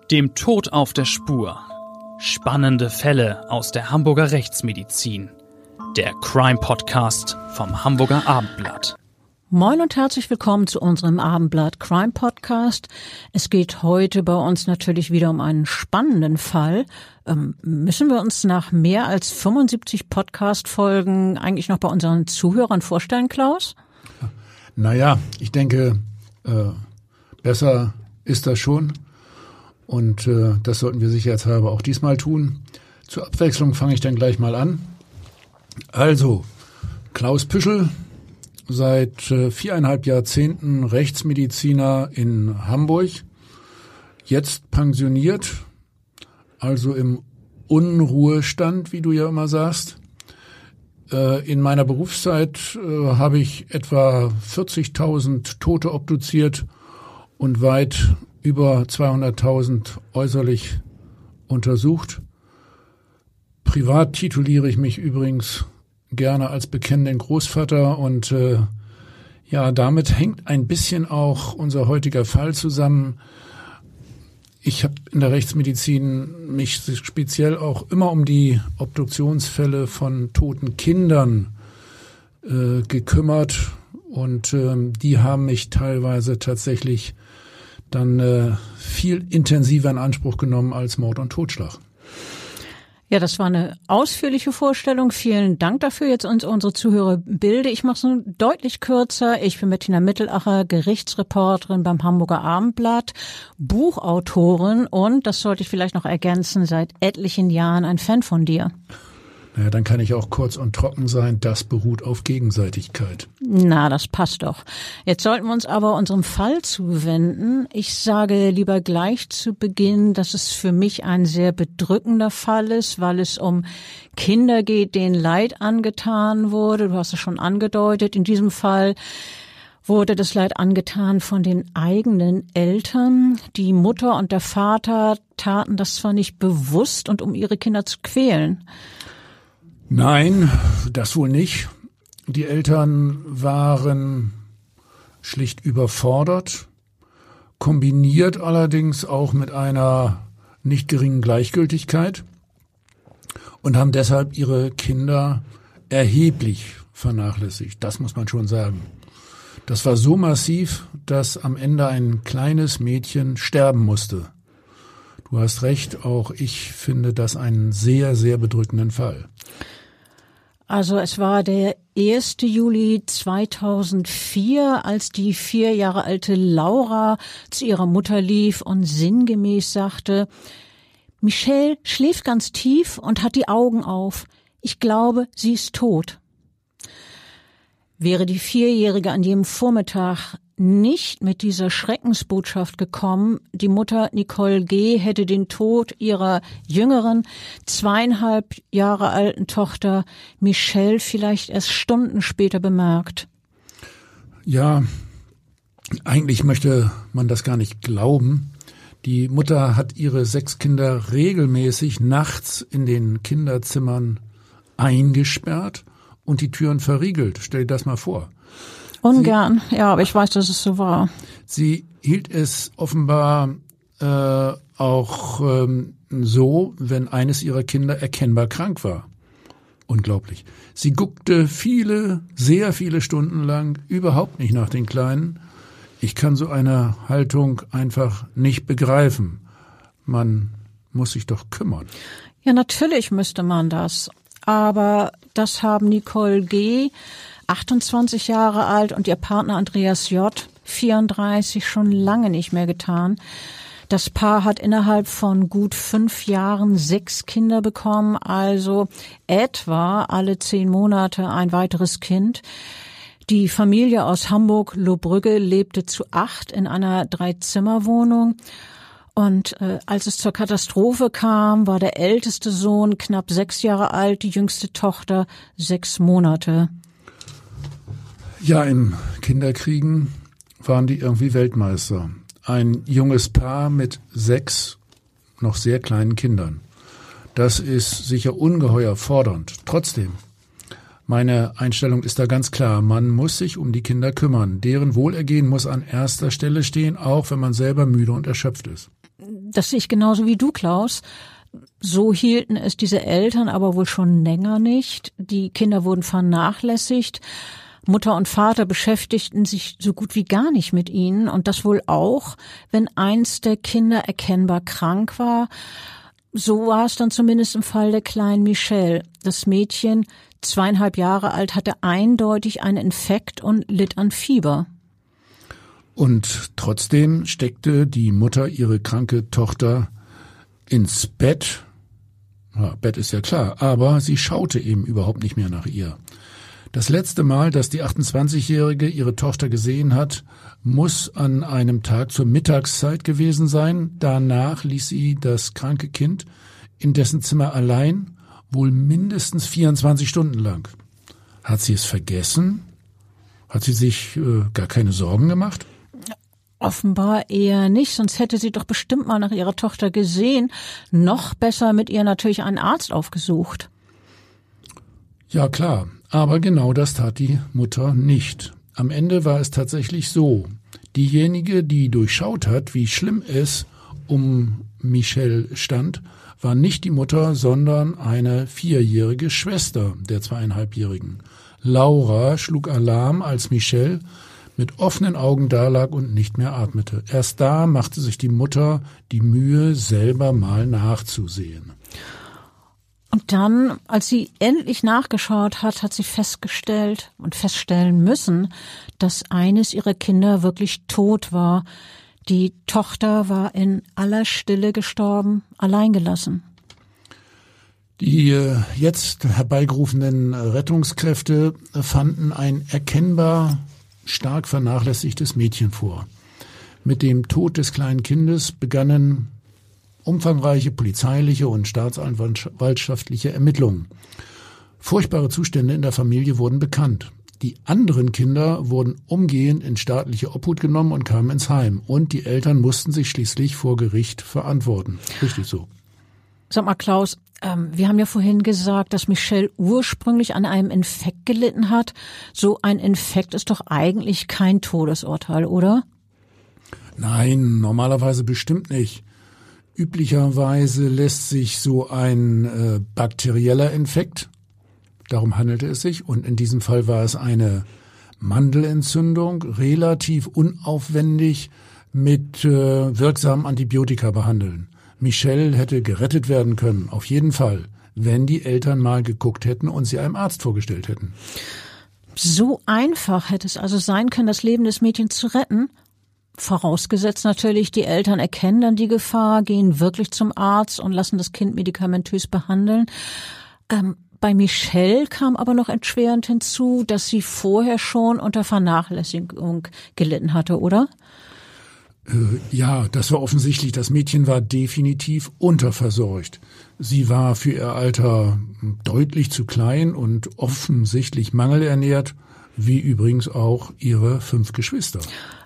Dem Tod auf der Spur. Spannende Fälle aus der Hamburger Rechtsmedizin. Der Crime-Podcast vom Hamburger Abendblatt. Moin und herzlich willkommen zu unserem Abendblatt Crime Podcast. Es geht heute bei uns natürlich wieder um einen spannenden Fall. Müssen wir uns nach mehr als 75 Podcast-Folgen eigentlich noch bei unseren Zuhörern vorstellen, Klaus? Naja, ich denke, besser ist das schon. Und das sollten wir sicherheitshalber auch diesmal tun. Zur Abwechslung fange ich dann gleich mal an. Also, Klaus Püschel, seit 4,5 Jahrzehnten Rechtsmediziner in Hamburg, jetzt pensioniert, also im Unruhestand, wie du ja immer sagst. In meiner Berufszeit habe ich etwa 40.000 Tote obduziert und weit über 200.000 äußerlich untersucht. Privat tituliere ich mich übrigens gerne als bekennenden Großvater und damit hängt ein bisschen auch unser heutiger Fall zusammen. Ich habe in der Rechtsmedizin mich speziell auch immer um die Obduktionsfälle von toten Kindern gekümmert und die haben mich teilweise tatsächlich dann viel intensiver in Anspruch genommen als Mord und Totschlag. Ja, das war eine ausführliche Vorstellung. Vielen Dank dafür. Jetzt unsere Zuhörerbilde. Ich mache es nun deutlich kürzer. Ich bin Bettina Mittelacher, Gerichtsreporterin beim Hamburger Abendblatt, Buchautorin und, das sollte ich vielleicht noch ergänzen, seit etlichen Jahren ein Fan von dir. Naja, dann kann ich auch kurz und trocken sein. Das beruht auf Gegenseitigkeit. Na, das passt doch. Jetzt sollten wir uns aber unserem Fall zuwenden. Ich sage lieber gleich zu Beginn, dass es für mich ein sehr bedrückender Fall ist, weil es um Kinder geht, denen Leid angetan wurde. Du hast es schon angedeutet. In diesem Fall wurde das Leid angetan von den eigenen Eltern. Die Mutter und der Vater taten das zwar nicht bewusst und um ihre Kinder zu quälen. Nein, das wohl nicht. Die Eltern waren schlicht überfordert, kombiniert allerdings auch mit einer nicht geringen Gleichgültigkeit und haben deshalb ihre Kinder erheblich vernachlässigt. Das muss man schon sagen. Das war so massiv, dass am Ende ein kleines Mädchen sterben musste. Du hast recht, auch ich finde das einen sehr, sehr bedrückenden Fall. Also es war der 1. Juli 2004, als die 4 Jahre alte Laura zu ihrer Mutter lief und sinngemäß sagte: Michelle schläft ganz tief und hat die Augen auf. Ich glaube, sie ist tot. Wäre die 4-Jährige an jenem Vormittag nicht mit dieser Schreckensbotschaft gekommen, die Mutter Nicole G. hätte den Tod ihrer jüngeren, 2,5 Jahre alten Tochter Michelle vielleicht erst Stunden später bemerkt. Ja, eigentlich möchte man das gar nicht glauben. Die Mutter hat ihre 6 Kinder regelmäßig nachts in den Kinderzimmern eingesperrt und die Türen verriegelt. Stell dir das mal vor. Ungern, ja, aber ich weiß, dass es so war. Sie hielt es offenbar auch so, wenn eines ihrer Kinder erkennbar krank war. Unglaublich. Sie guckte sehr viele Stunden lang überhaupt nicht nach den Kleinen. Ich kann so eine Haltung einfach nicht begreifen. Man muss sich doch kümmern. Ja, natürlich müsste man das. Aber das haben Nicole G., 28 Jahre alt, und ihr Partner Andreas J., 34, schon lange nicht mehr getan. Das Paar hat innerhalb von gut 5 Jahren 6 Kinder bekommen, also etwa alle 10 Monate ein weiteres Kind. Die Familie aus Hamburg-Lohbrügge lebte zu 8 in einer 3-Zimmer-Wohnung. Und als es zur Katastrophe kam, war der älteste Sohn knapp 6 Jahre alt, die jüngste Tochter 6 Monate. Ja, im Kinderkriegen waren die irgendwie Weltmeister. Ein junges Paar mit 6 noch sehr kleinen Kindern. Das ist sicher ungeheuer fordernd. Trotzdem, meine Einstellung ist da ganz klar. Man muss sich um die Kinder kümmern. Deren Wohlergehen muss an erster Stelle stehen, auch wenn man selber müde und erschöpft ist. Das sehe ich genauso wie du, Klaus. So hielten es diese Eltern aber wohl schon länger nicht. Die Kinder wurden vernachlässigt. Mutter und Vater beschäftigten sich so gut wie gar nicht mit ihnen. Und das wohl auch, wenn eins der Kinder erkennbar krank war. So war es dann zumindest im Fall der kleinen Michelle. Das Mädchen, 2,5 Jahre alt, hatte eindeutig einen Infekt und litt an Fieber. Und trotzdem steckte die Mutter ihre kranke Tochter ins Bett. Ja, Bett ist ja klar, aber sie schaute eben überhaupt nicht mehr nach ihr. Das letzte Mal, dass die 28-Jährige ihre Tochter gesehen hat, muss an einem Tag zur Mittagszeit gewesen sein. Danach ließ sie das kranke Kind in dessen Zimmer allein, wohl mindestens 24 Stunden lang. Hat sie es vergessen? Hat sie sich gar keine Sorgen gemacht? Offenbar eher nicht, sonst hätte sie doch bestimmt mal nach ihrer Tochter gesehen. Noch besser mit ihr natürlich einen Arzt aufgesucht. Ja klar, aber genau das tat die Mutter nicht. Am Ende war es tatsächlich so. Diejenige, die durchschaut hat, wie schlimm es um Michelle stand, war nicht die Mutter, sondern eine 4-jährige Schwester der 2,5-Jährigen. Laura schlug Alarm, als Michelle mit offenen Augen dalag und nicht mehr atmete. Erst da machte sich die Mutter die Mühe, selber mal nachzusehen. Und dann, als sie endlich nachgeschaut hat, hat sie festgestellt und feststellen müssen, dass eines ihrer Kinder wirklich tot war. Die Tochter war in aller Stille gestorben, alleingelassen. Die jetzt herbeigerufenen Rettungskräfte fanden ein erkennbar stark vernachlässigtes Mädchen vor. Mit dem Tod des kleinen Kindes begannen umfangreiche polizeiliche und staatsanwaltschaftliche Ermittlungen. Furchtbare Zustände in der Familie wurden bekannt. Die anderen Kinder wurden umgehend in staatliche Obhut genommen und kamen ins Heim. Und die Eltern mussten sich schließlich vor Gericht verantworten. Richtig so. Sag mal, Klaus, wir haben ja vorhin gesagt, dass Michelle ursprünglich an einem Infekt gelitten hat. So ein Infekt ist doch eigentlich kein Todesurteil, oder? Nein, normalerweise bestimmt nicht. Üblicherweise lässt sich so ein bakterieller Infekt, darum handelte es sich, und in diesem Fall war es eine Mandelentzündung, relativ unaufwendig mit wirksamen Antibiotika behandeln. Michelle hätte gerettet werden können, auf jeden Fall, wenn die Eltern mal geguckt hätten und sie einem Arzt vorgestellt hätten. So einfach hätte es also sein können, das Leben des Mädchens zu retten. Vorausgesetzt natürlich, die Eltern erkennen dann die Gefahr, gehen wirklich zum Arzt und lassen das Kind medikamentös behandeln. Bei Michelle kam aber noch erschwerend hinzu, dass sie vorher schon unter Vernachlässigung gelitten hatte, oder? Ja, das war offensichtlich. Das Mädchen war definitiv unterversorgt. Sie war für ihr Alter deutlich zu klein und offensichtlich mangelernährt, wie übrigens auch ihre 5 Geschwister.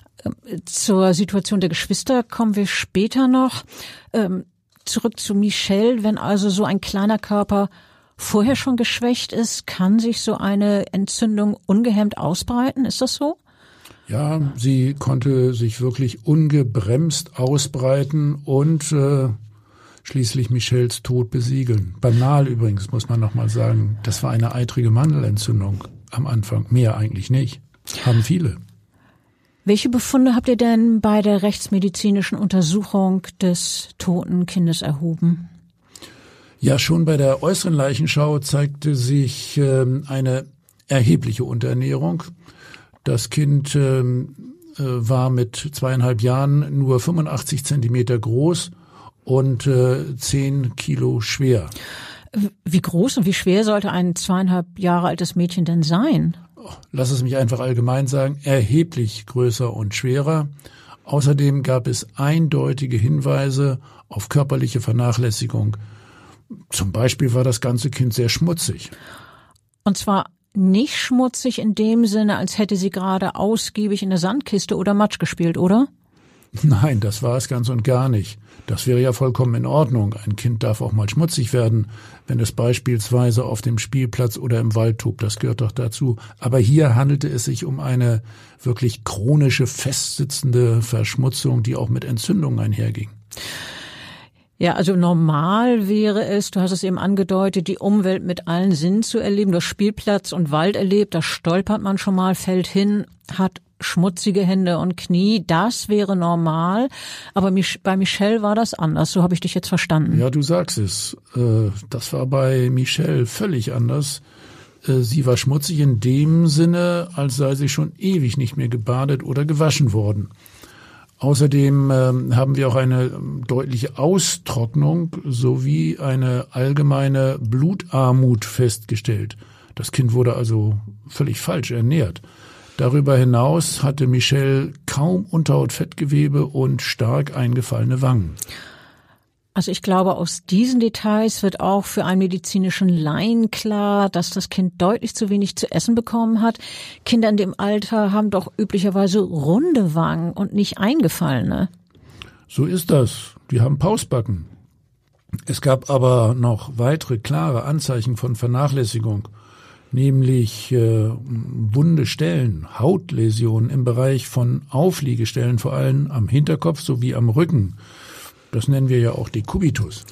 Zur Situation der Geschwister kommen wir später noch. Zurück zu Michelle. Wenn also so ein kleiner Körper vorher schon geschwächt ist, kann sich so eine Entzündung ungehemmt ausbreiten. Ist das so? Ja, sie konnte sich wirklich ungebremst ausbreiten und schließlich Michelles Tod besiegeln. Banal übrigens, muss man noch mal sagen. Das war eine eitrige Mandelentzündung am Anfang. Mehr eigentlich nicht. Haben viele. Welche Befunde habt ihr denn bei der rechtsmedizinischen Untersuchung des toten Kindes erhoben? Ja, schon bei der äußeren Leichenschau zeigte sich eine erhebliche Unterernährung. Das Kind war mit 2,5 Jahren nur 85 Zentimeter groß und 10 Kilo schwer. Wie groß und wie schwer sollte ein 2,5 Jahre altes Mädchen denn sein? Lass es mich einfach allgemein sagen, erheblich größer und schwerer. Außerdem gab es eindeutige Hinweise auf körperliche Vernachlässigung. Zum Beispiel war das ganze Kind sehr schmutzig. Und zwar nicht schmutzig in dem Sinne, als hätte sie gerade ausgiebig in der Sandkiste oder Matsch gespielt, oder? Nein, das war es ganz und gar nicht. Das wäre ja vollkommen in Ordnung. Ein Kind darf auch mal schmutzig werden, wenn es beispielsweise auf dem Spielplatz oder im Wald tobt. Das gehört doch dazu. Aber hier handelte es sich um eine wirklich chronische, festsitzende Verschmutzung, die auch mit Entzündungen einherging. Ja, also normal wäre es, du hast es eben angedeutet, die Umwelt mit allen Sinnen zu erleben. Du hast Spielplatz und Wald erlebt, da stolpert man schon mal, fällt hin, hat schmutzige Hände und Knie. Das wäre normal, aber bei Michelle war das anders. So habe ich dich jetzt verstanden. Ja, du sagst es. Das war bei Michelle völlig anders. Sie war schmutzig in dem Sinne, als sei sie schon ewig nicht mehr gebadet oder gewaschen worden. Außerdem haben wir auch eine deutliche Austrocknung sowie eine allgemeine Blutarmut festgestellt. Das Kind wurde also völlig falsch ernährt. Darüber hinaus hatte Michelle kaum Unterhautfettgewebe und stark eingefallene Wangen. Also ich glaube, aus diesen Details wird auch für einen medizinischen Laien klar, dass das Kind deutlich zu wenig zu essen bekommen hat. Kinder in dem Alter haben doch üblicherweise runde Wangen und nicht eingefallene. So ist das. Die haben Pausbacken. Es gab aber noch weitere klare Anzeichen von Vernachlässigung, nämlich wunde Stellen, Hautläsionen im Bereich von Aufliegestellen, vor allem am Hinterkopf sowie am Rücken. Das nennen wir ja auch Dekubitus.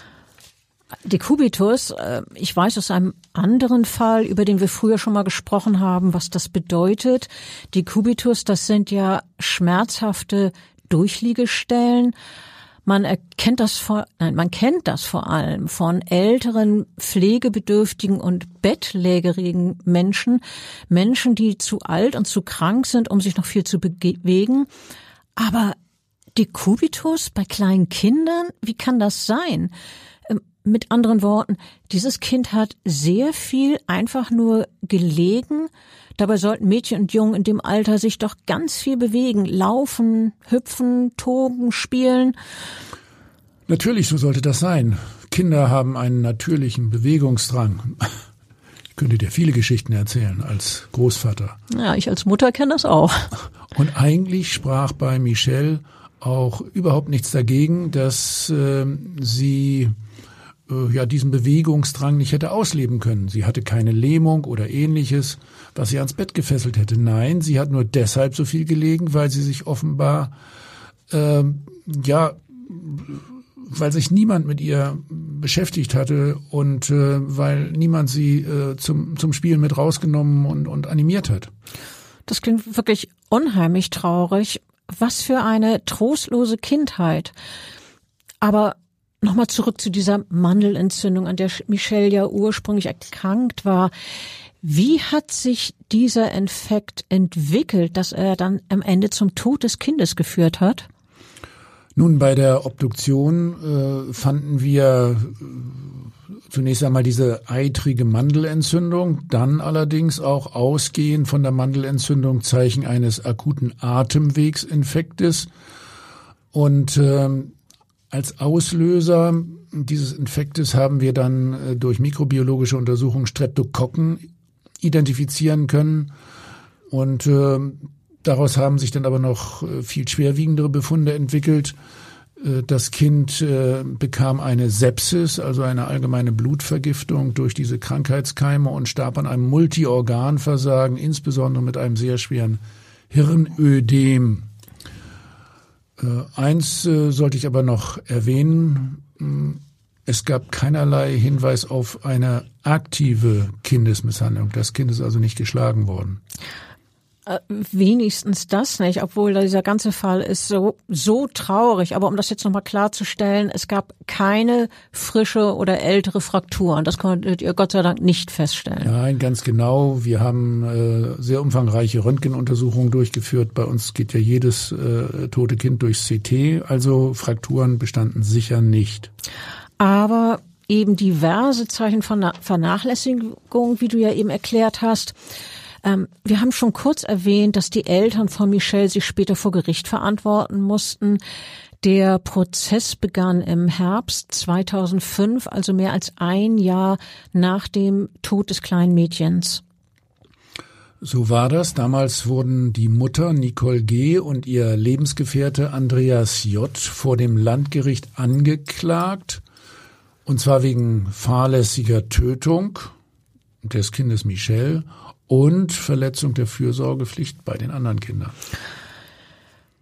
Dekubitus, ich weiß aus einem anderen Fall, über den wir früher schon mal gesprochen haben, was das bedeutet. Dekubitus, das sind ja schmerzhafte Durchliegestellen. Man kennt das vor allem von älteren, pflegebedürftigen und bettlägerigen Menschen, die zu alt und zu krank sind, um sich noch viel zu bewegen. Aber Dekubitus bei kleinen Kindern, wie kann das sein? Mit anderen Worten, dieses Kind hat sehr viel einfach nur gelegen. Dabei sollten Mädchen und Jungen in dem Alter sich doch ganz viel bewegen, laufen, hüpfen, toben, spielen. Natürlich, so sollte das sein. Kinder haben einen natürlichen Bewegungsdrang. Ich könnte dir viele Geschichten erzählen als Großvater. Ja, ich als Mutter kenne das auch. Und eigentlich sprach bei Michelle auch überhaupt nichts dagegen, dass sie diesen Bewegungsdrang nicht hätte ausleben können. Sie hatte keine Lähmung oder Ähnliches, was sie ans Bett gefesselt hätte. Nein, sie hat nur deshalb so viel gelegen, weil sie sich offenbar, weil sich niemand mit ihr beschäftigt hatte und weil niemand sie zum Spielen mit rausgenommen und animiert hat. Das klingt wirklich unheimlich traurig. Was für eine trostlose Kindheit. Aber nochmal zurück zu dieser Mandelentzündung, an der Michelle ja ursprünglich erkrankt war. Wie hat sich dieser Infekt entwickelt, dass er dann am Ende zum Tod des Kindes geführt hat? Nun, bei der Obduktion fanden wir zunächst einmal diese eitrige Mandelentzündung, dann allerdings auch ausgehend von der Mandelentzündung Zeichen eines akuten Atemwegsinfektes. Und als Auslöser dieses Infektes haben wir dann durch mikrobiologische Untersuchungen Streptokokken identifizieren können. Und daraus haben sich dann aber noch viel schwerwiegendere Befunde entwickelt. Das Kind bekam eine Sepsis, also eine allgemeine Blutvergiftung durch diese Krankheitskeime und starb an einem Multiorganversagen, insbesondere mit einem sehr schweren Hirnödem. Eins sollte ich aber noch erwähnen. Es gab keinerlei Hinweis auf eine aktive Kindesmisshandlung. Das Kind ist also nicht geschlagen worden. Wenigstens das nicht, obwohl dieser ganze Fall ist so traurig. Aber um das jetzt nochmal klarzustellen, es gab keine frische oder ältere Frakturen. Das konntet ihr Gott sei Dank nicht feststellen. Nein, ganz genau. Wir haben sehr umfangreiche Röntgenuntersuchungen durchgeführt. Bei uns geht ja jedes tote Kind durchs CT. Also Frakturen bestanden sicher nicht. Aber eben diverse Zeichen von Vernachlässigung, wie du ja eben erklärt hast. Wir haben schon kurz erwähnt, dass die Eltern von Michelle sich später vor Gericht verantworten mussten. Der Prozess begann im Herbst 2005, also mehr als ein Jahr nach dem Tod des kleinen Mädchens. So war das. Damals wurden die Mutter Nicole G. und ihr Lebensgefährte Andreas J. vor dem Landgericht angeklagt. Und zwar wegen fahrlässiger Tötung des Kindes Michelle und Verletzung der Fürsorgepflicht bei den anderen Kindern.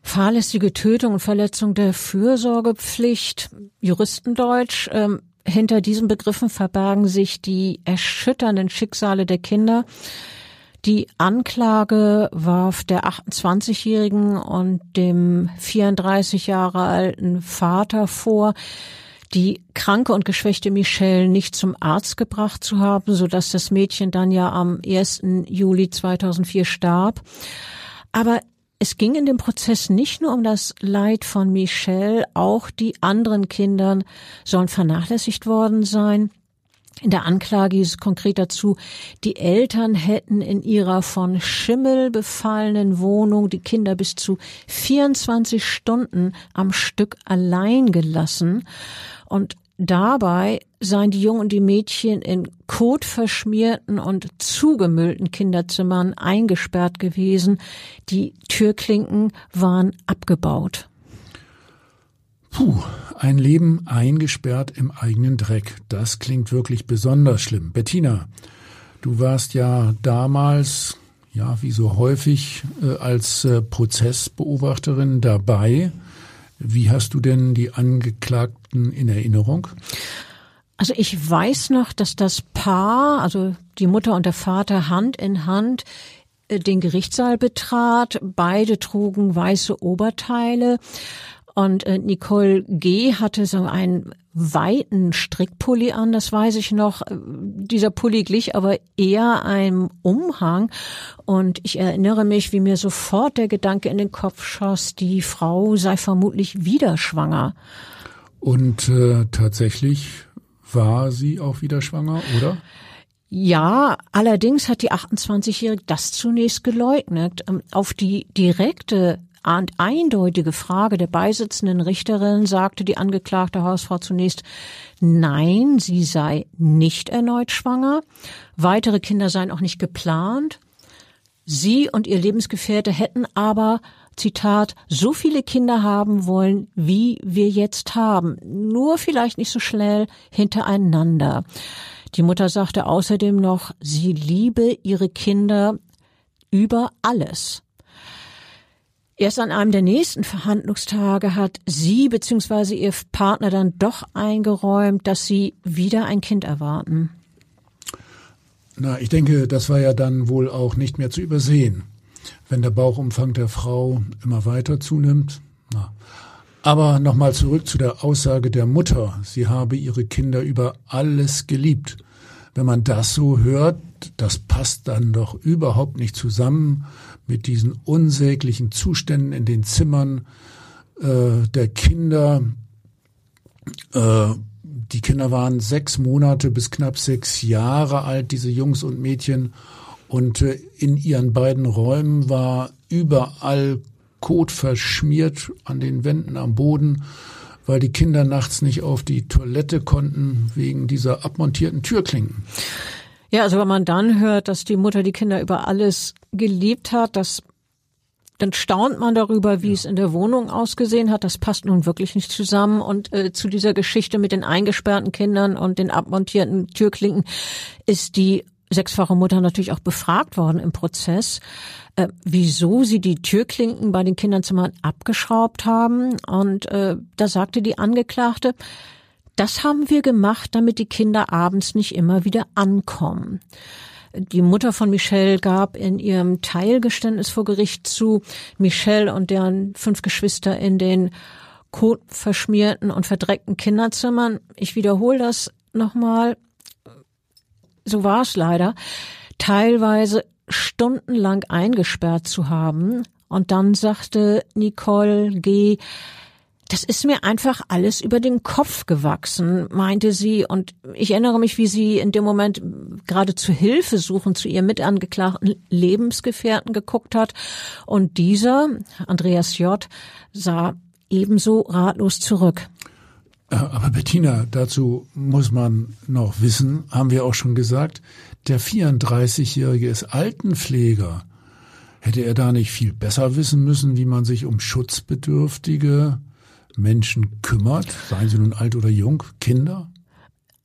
Fahrlässige Tötung und Verletzung der Fürsorgepflicht, Juristendeutsch. Hinter diesen Begriffen verbergen sich die erschütternden Schicksale der Kinder. Die Anklage warf der 28-jährigen und dem 34 Jahre alten Vater vor, die kranke und geschwächte Michelle nicht zum Arzt gebracht zu haben, sodass das Mädchen dann ja am 1. Juli 2004 starb. Aber es ging in dem Prozess nicht nur um das Leid von Michelle, auch die anderen Kinder sollen vernachlässigt worden sein. In der Anklage hieß es konkret dazu, die Eltern hätten in ihrer von Schimmel befallenen Wohnung die Kinder bis zu 24 Stunden am Stück allein gelassen. Und dabei seien die Jungen und die Mädchen in kotverschmierten und zugemüllten Kinderzimmern eingesperrt gewesen. Die Türklinken waren abgebaut. Puh, ein Leben eingesperrt im eigenen Dreck. Das klingt wirklich besonders schlimm. Bettina, du warst ja damals, ja, wie so häufig, als Prozessbeobachterin dabei. Wie hast du denn die Angeklagten in Erinnerung? Also ich weiß noch, dass das Paar, also die Mutter und der Vater, Hand in Hand den Gerichtssaal betrat. Beide trugen weiße Oberteile. Und Nicole G. hatte so einen weiten Strickpulli an, das weiß ich noch. Dieser Pulli glich aber eher einem Umhang. Und ich erinnere mich, wie mir sofort der Gedanke in den Kopf schoss, die Frau sei vermutlich wieder schwanger. Und tatsächlich war sie auch wieder schwanger, oder? Ja, allerdings hat die 28-Jährige das zunächst geleugnet. Auf die direkte und eindeutige Frage der beisitzenden Richterin sagte die angeklagte Hausfrau zunächst, nein, sie sei nicht erneut schwanger. Weitere Kinder seien auch nicht geplant. Sie und ihr Lebensgefährte hätten aber, Zitat, so viele Kinder haben wollen, wie wir jetzt haben. Nur vielleicht nicht so schnell hintereinander. Die Mutter sagte außerdem noch, sie liebe ihre Kinder über alles. Erst an einem der nächsten Verhandlungstage hat sie bzw. ihr Partner dann doch eingeräumt, dass sie wieder ein Kind erwarten. Na, ich denke, das war ja dann wohl auch nicht mehr zu übersehen, wenn der Bauchumfang der Frau immer weiter zunimmt. Na. Aber nochmal zurück zu der Aussage der Mutter, sie habe ihre Kinder über alles geliebt. Wenn man das so hört, das passt dann doch überhaupt nicht zusammen mit diesen unsäglichen Zuständen in den Zimmern der Kinder. Die Kinder waren 6 Monate bis knapp 6 Jahre alt, diese Jungs und Mädchen. Und in ihren beiden Räumen war überall Kot verschmiert an den Wänden, am Boden, weil die Kinder nachts nicht auf die Toilette konnten wegen dieser abmontierten Türklinken. Ja, also wenn man dann hört, dass die Mutter die Kinder über alles geliebt hat, dann staunt man darüber, wie es in der Wohnung ausgesehen hat. Das passt nun wirklich nicht zusammen. Und zu dieser Geschichte mit den eingesperrten Kindern und den abmontierten Türklinken ist die 6-fache Mutter natürlich auch befragt worden im Prozess, wieso sie die Türklinken bei den Kinderzimmern abgeschraubt haben. Und da sagte die Angeklagte, das haben wir gemacht, damit die Kinder abends nicht immer wieder ankommen. Die Mutter von Michelle gab in ihrem Teilgeständnis vor Gericht zu, Michelle und deren 5 Geschwister in den kotverschmierten und verdreckten Kinderzimmern. Ich wiederhole das nochmal. So war es leider. Teilweise stundenlang eingesperrt zu haben. Und dann sagte Nicole G., das ist mir einfach alles über den Kopf gewachsen, meinte sie. Und ich erinnere mich, wie sie in dem Moment gerade zu Hilfe suchen zu ihrem mitangeklagten Lebensgefährten geguckt hat. Und dieser, Andreas J., sah ebenso ratlos zurück. Aber Bettina, dazu muss man noch wissen, haben wir auch schon gesagt, der 34-Jährige ist Altenpfleger. Hätte er da nicht viel besser wissen müssen, wie man sich um schutzbedürftige Menschen kümmert, seien sie nun alt oder jung, Kinder?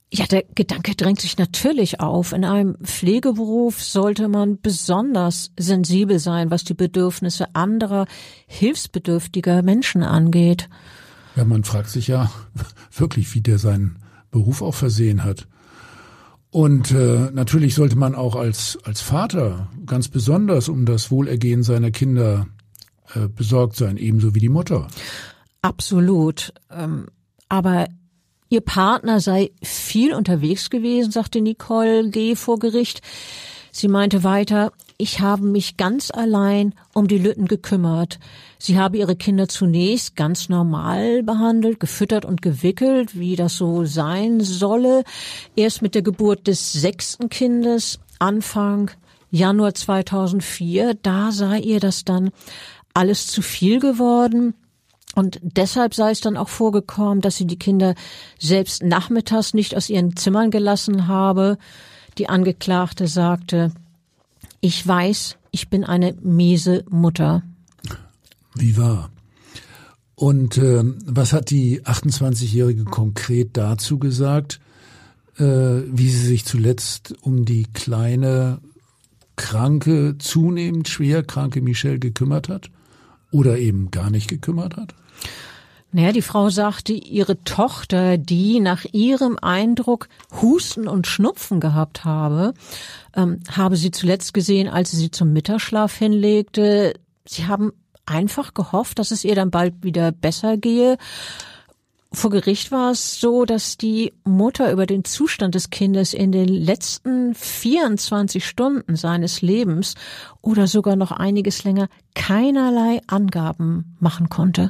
Ja, der Gedanke drängt sich natürlich auf. In einem Pflegeberuf sollte man besonders sensibel sein, was die Bedürfnisse anderer, hilfsbedürftiger Menschen angeht. Ja, man fragt sich ja wirklich, wie der seinen Beruf auch versehen hat. Und natürlich sollte man auch als Vater ganz besonders um das Wohlergehen seiner Kinder besorgt sein, ebenso wie die Mutter. Absolut. Aber ihr Partner sei viel unterwegs gewesen, sagte Nicole G. vor Gericht. Sie meinte weiter, ich habe mich ganz allein um die Lütten gekümmert. Sie habe ihre Kinder zunächst ganz normal behandelt, gefüttert und gewickelt, wie das so sein solle. Erst mit der Geburt des 6. Kindes, Anfang Januar 2004, da sei ihr das dann alles zu viel geworden. Und deshalb sei es dann auch vorgekommen, dass sie die Kinder selbst nachmittags nicht aus ihren Zimmern gelassen habe. Die Angeklagte sagte, ich weiß, ich bin eine miese Mutter. Wie wahr. Und was hat die 28-Jährige konkret dazu gesagt, wie sie sich zuletzt um die kleine, kranke, zunehmend schwer kranke Michelle gekümmert hat oder eben gar nicht gekümmert hat? Naja, die Frau sagte, ihre Tochter, die nach ihrem Eindruck Husten und Schnupfen gehabt habe, habe sie zuletzt gesehen, als sie zum Mittagsschlaf hinlegte. Sie haben einfach gehofft, dass es ihr dann bald wieder besser gehe. Vor Gericht war es so, dass die Mutter über den Zustand des Kindes in den letzten 24 Stunden seines Lebens oder sogar noch einiges länger keinerlei Angaben machen konnte.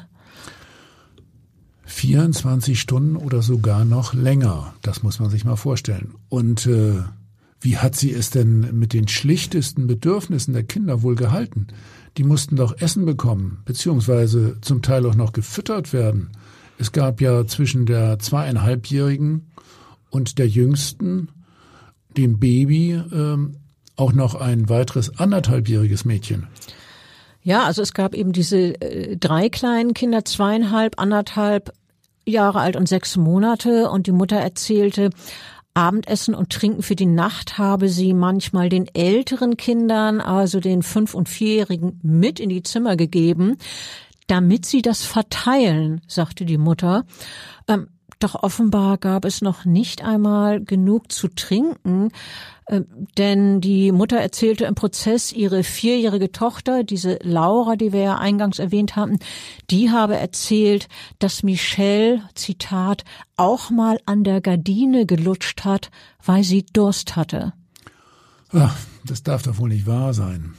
24 Stunden oder sogar noch länger, das muss man sich mal vorstellen. Und wie hat sie es denn mit den schlichtesten Bedürfnissen der Kinder wohl gehalten? Die mussten doch Essen bekommen, beziehungsweise zum Teil auch noch gefüttert werden. Es gab ja zwischen der 2,5-Jährigen und der Jüngsten, dem Baby, auch noch ein weiteres 1,5-jähriges Mädchen. Ja, also es gab eben diese 3 kleinen Kinder, 2,5, 1,5 Jahre alt und 6 Monate. Und die Mutter erzählte, Abendessen und Trinken für die Nacht habe sie manchmal den älteren Kindern, also den 5- und 4-Jährigen, mit in die Zimmer gegeben, damit sie das verteilen, sagte die Mutter. Doch offenbar gab es noch nicht einmal genug zu trinken, denn die Mutter erzählte im Prozess, ihre 4-jährige Tochter, diese Laura, die wir ja eingangs erwähnt hatten, die habe erzählt, dass Michelle, Zitat, auch mal an der Gardine gelutscht hat, weil sie Durst hatte. Ach, das darf doch wohl nicht wahr sein.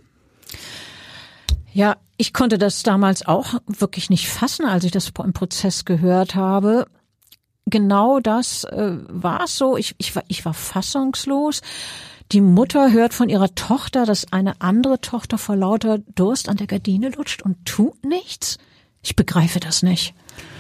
Ja, ich konnte das damals auch wirklich nicht fassen, als ich das im Prozess gehört habe. Genau das war es so. Ich war fassungslos. Die Mutter hört von ihrer Tochter, dass eine andere Tochter vor lauter Durst an der Gardine lutscht und tut nichts. Ich begreife das nicht.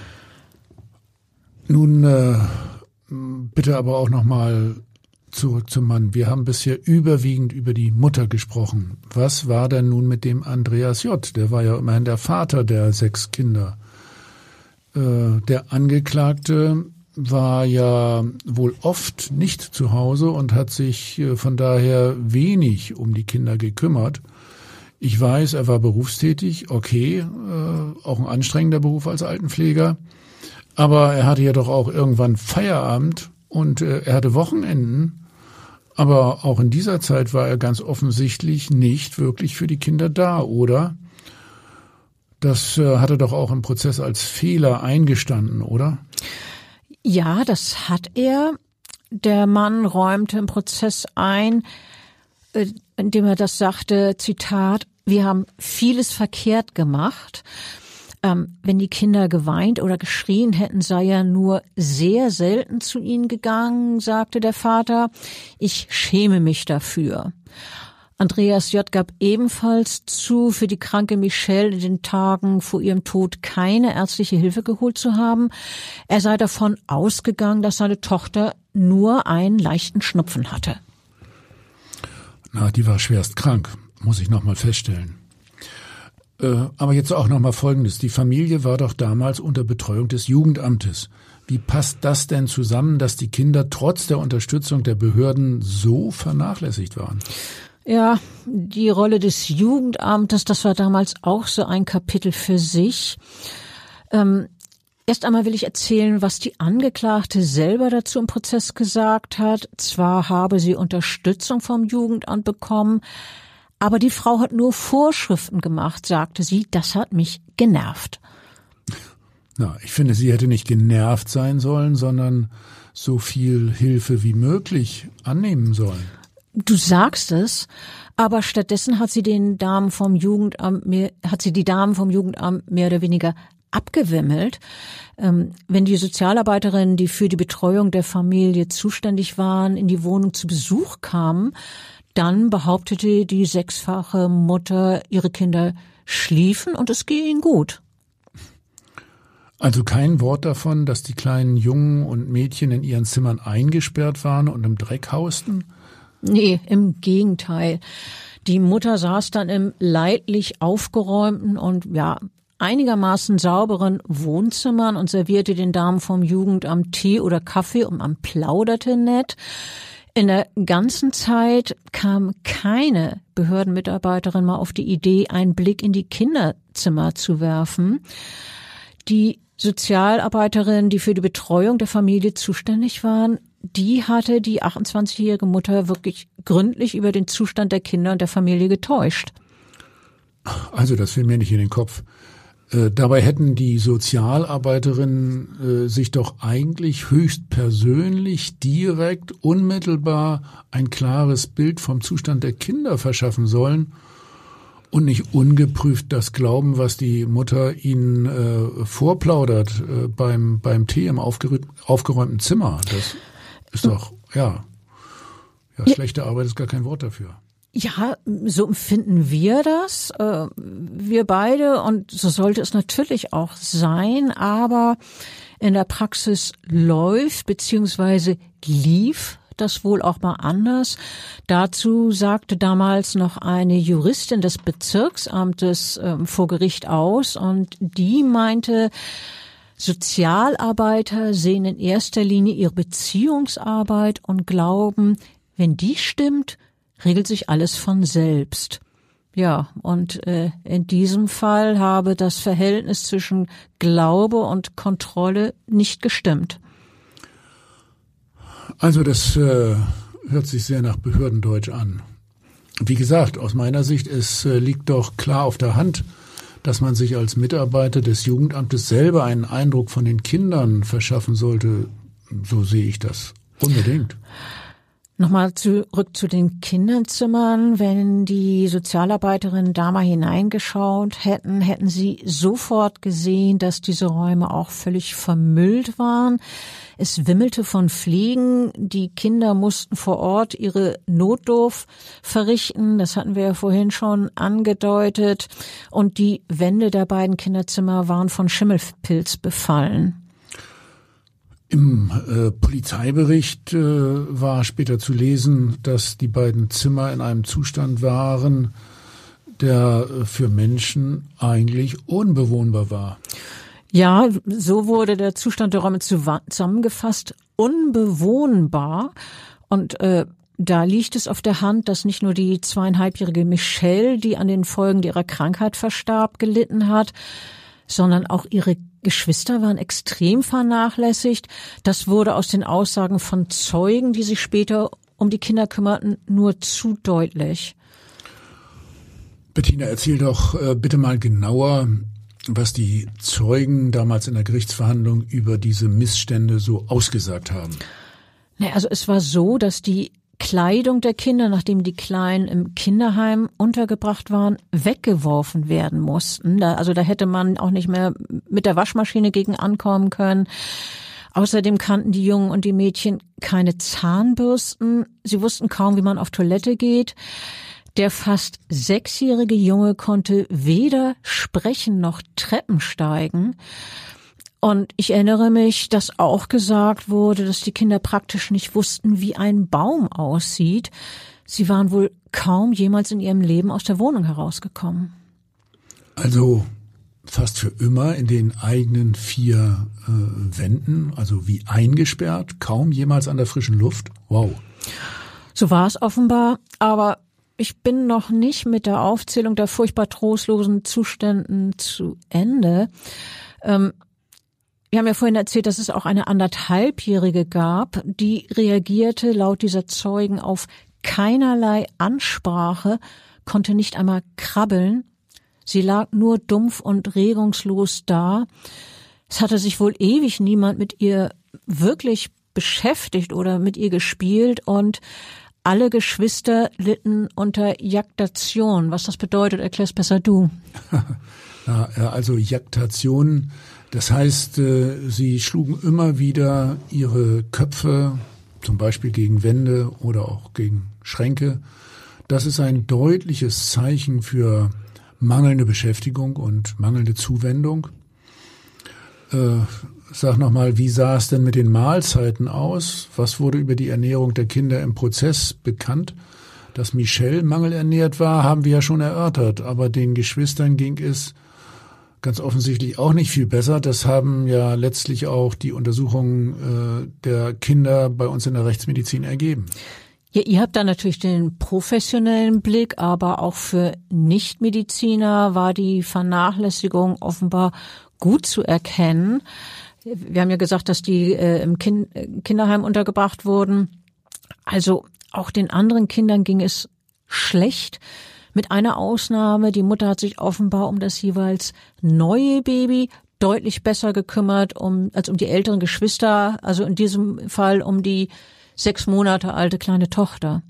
Nun bitte aber auch noch mal zurück zum Mann. Wir haben bisher überwiegend über die Mutter gesprochen. Was war denn nun mit dem Andreas J.? Der war ja immerhin der Vater der 6 Kinder. Der Angeklagte war ja wohl oft nicht zu Hause und hat sich von daher wenig um die Kinder gekümmert. Ich weiß, er war berufstätig, okay, auch ein anstrengender Beruf als Altenpfleger, aber er hatte ja doch auch irgendwann Feierabend und er hatte Wochenenden, aber auch in dieser Zeit war er ganz offensichtlich nicht wirklich für die Kinder da, oder? Das hat er doch auch im Prozess als Fehler eingestanden, oder? Ja, das hat er. Der Mann räumte im Prozess ein, indem er das sagte, Zitat, wir haben vieles verkehrt gemacht. Wenn die Kinder geweint oder geschrien hätten, sei er nur sehr selten zu ihnen gegangen, sagte der Vater. Ich schäme mich dafür. Andreas J. gab ebenfalls zu, für die kranke Michelle in den Tagen vor ihrem Tod keine ärztliche Hilfe geholt zu haben. Er sei davon ausgegangen, dass seine Tochter nur einen leichten Schnupfen hatte. Na, die war schwerst krank, muss ich noch mal feststellen. Aber jetzt auch noch mal Folgendes. Die Familie war doch damals unter Betreuung des Jugendamtes. Wie passt das denn zusammen, dass die Kinder trotz der Unterstützung der Behörden so vernachlässigt waren? Ja, die Rolle des Jugendamtes, das war damals auch so ein Kapitel für sich. Erst einmal will ich erzählen, was die Angeklagte selber dazu im Prozess gesagt hat. Zwar habe sie Unterstützung vom Jugendamt bekommen, aber die Frau hat nur Vorschriften gemacht, sagte sie. Das hat mich genervt. Na, ich finde, sie hätte nicht genervt sein sollen, sondern so viel Hilfe wie möglich annehmen sollen. Du sagst es, aber stattdessen hat sie die Damen vom Jugendamt mehr oder weniger abgewimmelt. Wenn die Sozialarbeiterinnen, die für die Betreuung der Familie zuständig waren, in die Wohnung zu Besuch kamen, dann behauptete die 6-fache Mutter, ihre Kinder schliefen und es gehe ihnen gut. Also kein Wort davon, dass die kleinen Jungen und Mädchen in ihren Zimmern eingesperrt waren und im Dreck hausten? Nee, im Gegenteil. Die Mutter saß dann im leidlich aufgeräumten und einigermaßen sauberen Wohnzimmern und servierte den Damen vom Jugendamt Tee oder Kaffee und man plauderte nett. In der ganzen Zeit kam keine Behördenmitarbeiterin mal auf die Idee, einen Blick in die Kinderzimmer zu werfen. Die Sozialarbeiterin, die für die Betreuung der Familie zuständig waren, die hatte die 28-jährige Mutter wirklich gründlich über den Zustand der Kinder und der Familie getäuscht. Also das will mir nicht in den Kopf. Dabei hätten die Sozialarbeiterinnen sich doch eigentlich höchstpersönlich, direkt, unmittelbar ein klares Bild vom Zustand der Kinder verschaffen sollen und nicht ungeprüft das glauben, was die Mutter ihnen vorplaudert beim Tee im aufgeräumten Zimmer. Das ist doch, schlechte Arbeit ist gar kein Wort dafür. Ja, so empfinden wir das, wir beide, und so sollte es natürlich auch sein, aber in der Praxis läuft bzw. lief das wohl auch mal anders. Dazu sagte damals noch eine Juristin des Bezirksamtes vor Gericht aus und die meinte, Sozialarbeiter sehen in erster Linie ihre Beziehungsarbeit und glauben, wenn die stimmt, regelt sich alles von selbst. Ja, und in diesem Fall habe das Verhältnis zwischen Glaube und Kontrolle nicht gestimmt. Also das hört sich sehr nach Behördendeutsch an. Wie gesagt, aus meiner Sicht, es liegt doch klar auf der Hand, dass man sich als Mitarbeiter des Jugendamtes selber einen Eindruck von den Kindern verschaffen sollte. So sehe ich das unbedingt. Nochmal zurück zu den Kinderzimmern. Wenn die Sozialarbeiterinnen da mal hineingeschaut hätten sie sofort gesehen, dass diese Räume auch völlig vermüllt waren. Es wimmelte von Fliegen. Die Kinder mussten vor Ort ihre Notdurft verrichten. Das hatten wir ja vorhin schon angedeutet. Und die Wände der beiden Kinderzimmer waren von Schimmelpilz befallen. Im Polizeibericht war später zu lesen, dass die beiden Zimmer in einem Zustand waren, der für Menschen eigentlich unbewohnbar war. Ja, so wurde der Zustand der Räume zusammengefasst, unbewohnbar. Und da liegt es auf der Hand, dass nicht nur die 2,5-jährige Michelle, die an den Folgen ihrer Krankheit verstarb, gelitten hat, sondern auch ihre Geschwister waren extrem vernachlässigt. Das wurde aus den Aussagen von Zeugen, die sich später um die Kinder kümmerten, nur zu deutlich. Bettina, erzähl doch bitte mal genauer, was die Zeugen damals in der Gerichtsverhandlung über diese Missstände so ausgesagt haben. Also es war so, dass die Kleidung der Kinder, nachdem die Kleinen im Kinderheim untergebracht waren, weggeworfen werden mussten. Da hätte man auch nicht mehr mit der Waschmaschine gegen ankommen können. Außerdem kannten die Jungen und die Mädchen keine Zahnbürsten. Sie wussten kaum, wie man auf Toilette geht. Der fast 6-jährige Junge konnte weder sprechen noch Treppen steigen. Und ich erinnere mich, dass auch gesagt wurde, dass die Kinder praktisch nicht wussten, wie ein Baum aussieht. Sie waren wohl kaum jemals in ihrem Leben aus der Wohnung herausgekommen. Also fast für immer in den eigenen 4 Wänden, also wie eingesperrt, kaum jemals an der frischen Luft. Wow. So war es offenbar, aber ich bin noch nicht mit der Aufzählung der furchtbar trostlosen Zuständen zu Ende. Wir haben ja vorhin erzählt, dass es auch eine 1,5-Jährige gab, die reagierte laut dieser Zeugen auf keinerlei Ansprache, konnte nicht einmal krabbeln. Sie lag nur dumpf und regungslos da. Es hatte sich wohl ewig niemand mit ihr wirklich beschäftigt oder mit ihr gespielt und alle Geschwister litten unter Jaktation. Was das bedeutet, erklär's besser du. Ja, also Jaktation, das heißt, sie schlugen immer wieder ihre Köpfe, zum Beispiel gegen Wände oder auch gegen Schränke. Das ist ein deutliches Zeichen für mangelnde Beschäftigung und mangelnde Zuwendung. Sag nochmal, wie sah es denn mit den Mahlzeiten aus? Was wurde über die Ernährung der Kinder im Prozess bekannt? Dass Michelle mangelernährt war, haben wir ja schon erörtert, aber den Geschwistern ging es ganz offensichtlich auch nicht viel besser. Das haben ja letztlich auch die Untersuchungen der Kinder bei uns in der Rechtsmedizin ergeben. Ja, ihr habt da natürlich den professionellen Blick, aber auch für Nichtmediziner war die Vernachlässigung offenbar gut zu erkennen. Wir haben ja gesagt, dass die im Kinderheim untergebracht wurden. Also auch den anderen Kindern ging es schlecht. Mit einer Ausnahme, die Mutter hat sich offenbar um das jeweils neue Baby deutlich besser gekümmert als um die älteren Geschwister, also in diesem Fall um die 6 Monate alte kleine Tochter.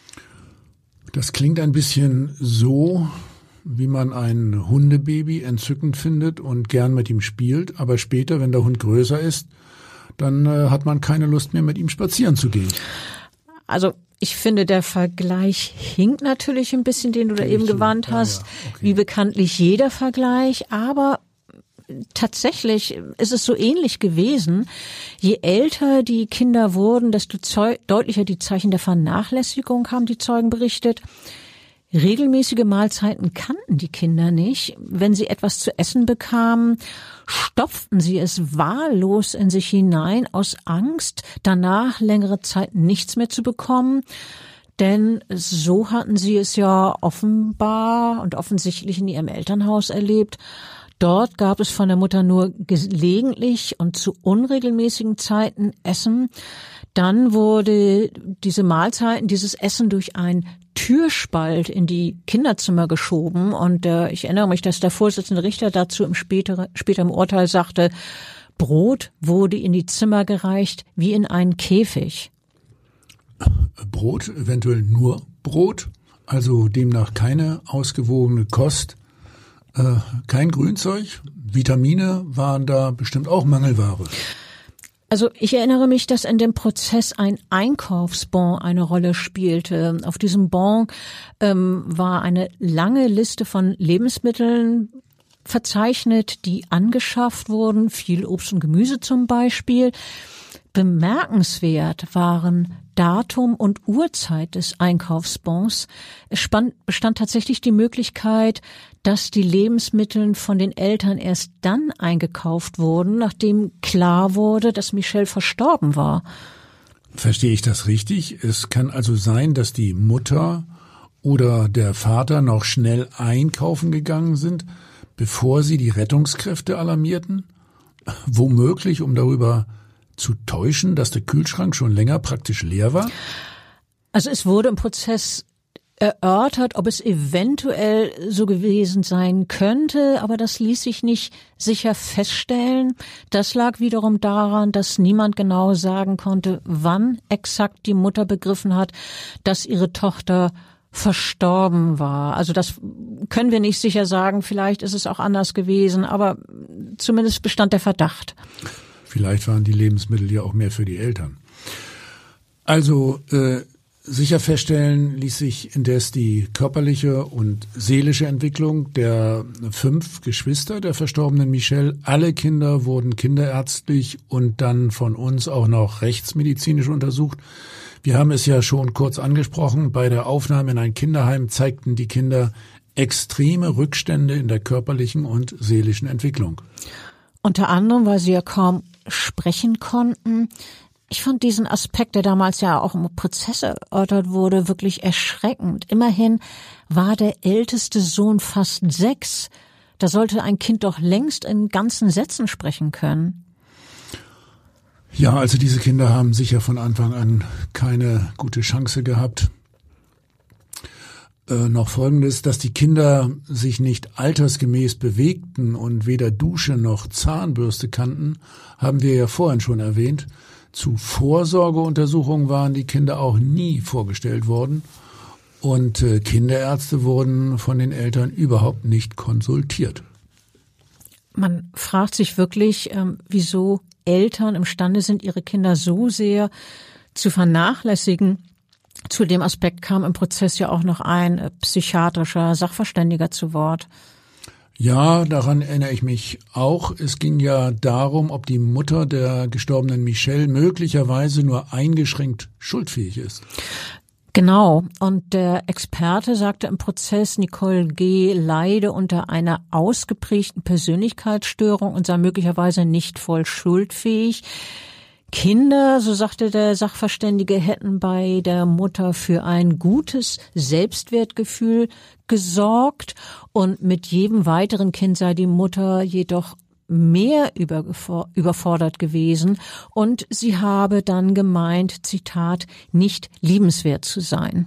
Das klingt ein bisschen so, wie man ein Hundebaby entzückend findet und gern mit ihm spielt, aber später, wenn der Hund größer ist, dann hat man keine Lust mehr, mit ihm spazieren zu gehen. Also ich finde, der Vergleich hinkt natürlich ein bisschen, den du da eben gewandt hast, okay. Wie bekanntlich jeder Vergleich, aber tatsächlich ist es so ähnlich gewesen. Je älter die Kinder wurden, desto deutlicher die Zeichen der Vernachlässigung, haben die Zeugen berichtet. Regelmäßige Mahlzeiten kannten die Kinder nicht. Wenn sie etwas zu essen bekamen, stopften sie es wahllos in sich hinein, aus Angst, danach längere Zeit nichts mehr zu bekommen. Denn so hatten sie es ja offenbar und offensichtlich in ihrem Elternhaus erlebt. Dort gab es von der Mutter nur gelegentlich und zu unregelmäßigen Zeiten Essen. Dann wurde diese Mahlzeiten, dieses Essen durch einen Türspalt in die Kinderzimmer geschoben. Und ich erinnere mich, dass der Vorsitzende Richter dazu später im Urteil sagte, Brot wurde in die Zimmer gereicht wie in einen Käfig. Brot, eventuell nur Brot, also demnach keine ausgewogene Kost. Kein Grünzeug, Vitamine waren da bestimmt auch Mangelware. Also ich erinnere mich, dass in dem Prozess ein Einkaufsbon eine Rolle spielte. Auf diesem Bon war eine lange Liste von Lebensmitteln verzeichnet, die angeschafft wurden, viel Obst und Gemüse zum Beispiel. Bemerkenswert waren Datum und Uhrzeit des Einkaufsbons. Es bestand tatsächlich die Möglichkeit, dass die Lebensmittel von den Eltern erst dann eingekauft wurden, nachdem klar wurde, dass Michelle verstorben war. Verstehe ich das richtig? Es kann also sein, dass die Mutter oder der Vater noch schnell einkaufen gegangen sind, bevor sie die Rettungskräfte alarmierten? Womöglich, um darüber zu täuschen, dass der Kühlschrank schon länger praktisch leer war? Also es wurde im Prozess erörtert, ob es eventuell so gewesen sein könnte, aber das ließ sich nicht sicher feststellen. Das lag wiederum daran, dass niemand genau sagen konnte, wann exakt die Mutter begriffen hat, dass ihre Tochter verstorben war. Also das können wir nicht sicher sagen. Vielleicht ist es auch anders gewesen, aber zumindest bestand der Verdacht. Vielleicht waren die Lebensmittel ja auch mehr für die Eltern. Also sicher feststellen ließ sich indes die körperliche und seelische Entwicklung der 5 Geschwister der verstorbenen Michelle. Alle Kinder wurden kinderärztlich und dann von uns auch noch rechtsmedizinisch untersucht. Wir haben es ja schon kurz angesprochen, bei der Aufnahme in ein Kinderheim zeigten die Kinder extreme Rückstände in der körperlichen und seelischen Entwicklung. Unter anderem, weil sie ja kaum sprechen konnten. Ich fand diesen Aspekt, der damals ja auch im Prozess erörtert wurde, wirklich erschreckend. Immerhin war der älteste Sohn fast 6. Da sollte ein Kind doch längst in ganzen Sätzen sprechen können. Ja, also diese Kinder haben sicher von Anfang an keine gute Chance gehabt. Noch Folgendes, dass die Kinder sich nicht altersgemäß bewegten und weder Dusche noch Zahnbürste kannten, haben wir ja vorhin schon erwähnt. Zu Vorsorgeuntersuchungen waren die Kinder auch nie vorgestellt worden und Kinderärzte wurden von den Eltern überhaupt nicht konsultiert. Man fragt sich wirklich, wieso Eltern imstande sind, ihre Kinder so sehr zu vernachlässigen. Zu dem Aspekt kam im Prozess ja auch noch ein psychiatrischer Sachverständiger zu Wort. Ja, daran erinnere ich mich auch. Es ging ja darum, ob die Mutter der gestorbenen Michelle möglicherweise nur eingeschränkt schuldfähig ist. Genau. Und der Experte sagte im Prozess, Nicole G. leide unter einer ausgeprägten Persönlichkeitsstörung und sei möglicherweise nicht voll schuldfähig. Kinder, so sagte der Sachverständige, hätten bei der Mutter für ein gutes Selbstwertgefühl gesorgt und mit jedem weiteren Kind sei die Mutter jedoch mehr überfordert gewesen und sie habe dann gemeint, Zitat, nicht liebenswert zu sein.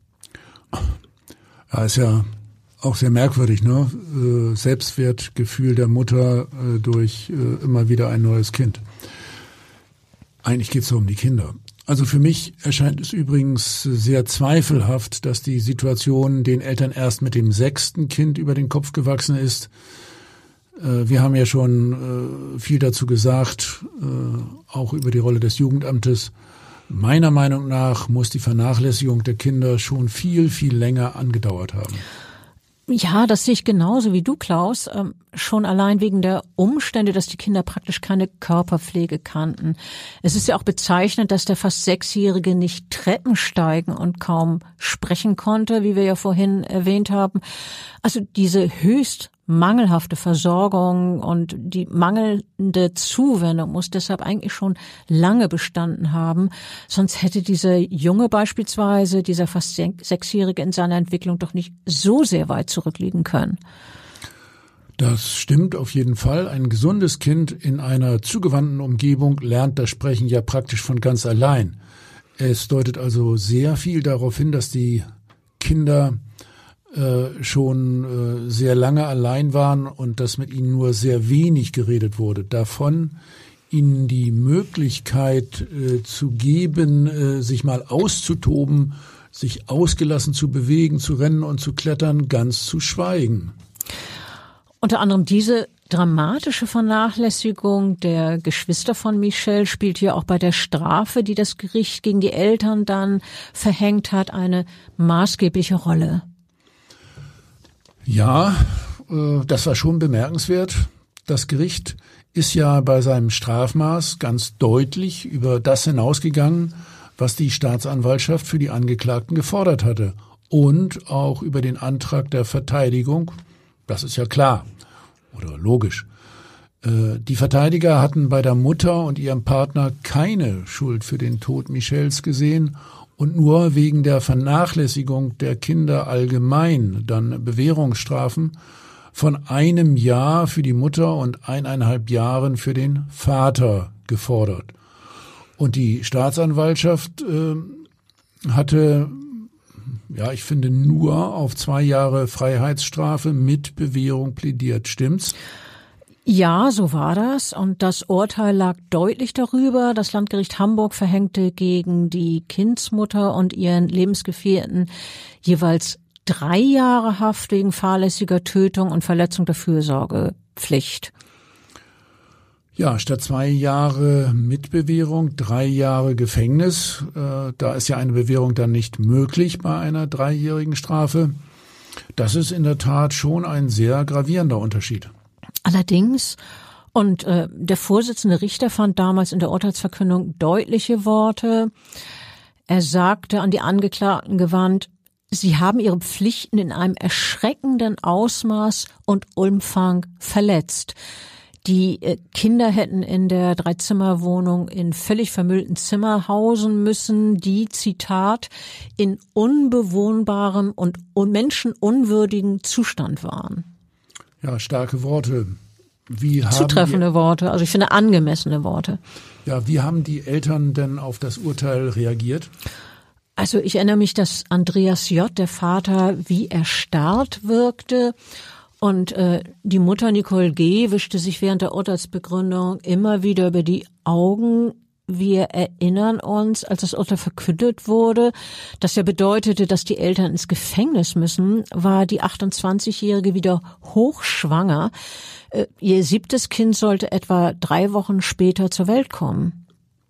Ja, ist ja auch sehr merkwürdig, ne? Selbstwertgefühl der Mutter durch immer wieder ein neues Kind. Eigentlich geht es um die Kinder. Also für mich erscheint es übrigens sehr zweifelhaft, dass die Situation den Eltern erst mit dem 6. Kind über den Kopf gewachsen ist. Wir haben ja schon viel dazu gesagt, auch über die Rolle des Jugendamtes. Meiner Meinung nach muss die Vernachlässigung der Kinder schon viel, viel länger angedauert haben. Ja, das sehe ich genauso wie du, Klaus. Schon allein wegen der Umstände, dass die Kinder praktisch keine Körperpflege kannten. Es ist ja auch bezeichnend, dass der fast 6-Jährige nicht Treppen steigen und kaum sprechen konnte, wie wir ja vorhin erwähnt haben. Also diese höchst mangelhafte Versorgung und die mangelnde Zuwendung muss deshalb eigentlich schon lange bestanden haben. Sonst hätte dieser Junge beispielsweise, dieser fast 6-Jährige in seiner Entwicklung doch nicht so sehr weit zurückliegen können. Das stimmt auf jeden Fall. Ein gesundes Kind in einer zugewandten Umgebung lernt das Sprechen ja praktisch von ganz allein. Es deutet also sehr viel darauf hin, dass die Kinder schon sehr lange allein waren und dass mit ihnen nur sehr wenig geredet wurde. Davon ihnen die Möglichkeit zu geben, sich mal auszutoben, sich ausgelassen zu bewegen, zu rennen und zu klettern, ganz zu schweigen. Unter anderem diese dramatische Vernachlässigung der Geschwister von Michelle spielt hier auch bei der Strafe, die das Gericht gegen die Eltern dann verhängt hat, eine maßgebliche Rolle. Ja, das war schon bemerkenswert. Das Gericht ist ja bei seinem Strafmaß ganz deutlich über das hinausgegangen, was die Staatsanwaltschaft für die Angeklagten gefordert hatte. Und auch über den Antrag der Verteidigung. Das ist ja klar oder logisch. Die Verteidiger hatten bei der Mutter und ihrem Partner keine Schuld für den Tod Michelles gesehen und nur wegen der Vernachlässigung der Kinder allgemein dann Bewährungsstrafen von 1 Jahr für die Mutter und 1,5 Jahren für den Vater gefordert. Und die Staatsanwaltschaft hatte, ja, ich finde, nur auf 2 Jahre Freiheitsstrafe mit Bewährung plädiert. Stimmt's? Ja, so war das. Und das Urteil lag deutlich darüber. Das Landgericht Hamburg verhängte gegen die Kindsmutter und ihren Lebensgefährten jeweils 3 Jahre Haft wegen fahrlässiger Tötung und Verletzung der Fürsorgepflicht. Ja, statt 2 Jahre mit Bewährung, 3 Jahre Gefängnis. Da ist ja eine Bewährung dann nicht möglich bei einer 3-jährigen Strafe. Das ist in der Tat schon ein sehr gravierender Unterschied. Allerdings, und der Vorsitzende Richter fand damals in der Urteilsverkündung deutliche Worte. Er sagte an die Angeklagten gewandt, sie haben ihre Pflichten in einem erschreckenden Ausmaß und Umfang verletzt. Die Kinder hätten in der 3-Zimmer-Wohnung in völlig vermüllten Zimmer hausen müssen, die, Zitat, in unbewohnbarem und menschenunwürdigen Zustand waren. Ja, starke Worte. Zutreffende Worte, also ich finde angemessene Worte. Ja, wie haben die Eltern denn auf das Urteil reagiert? Also ich erinnere mich, dass Andreas J., der Vater, wie erstarrt wirkte. Und die Mutter Nicole G. wischte sich während der Urteilsbegründung immer wieder über die Augen. Wir erinnern uns, als das Urteil verkündet wurde, das ja bedeutete, dass die Eltern ins Gefängnis müssen, war die 28-Jährige wieder hochschwanger. Ihr 7. Kind sollte etwa 3 Wochen später zur Welt kommen.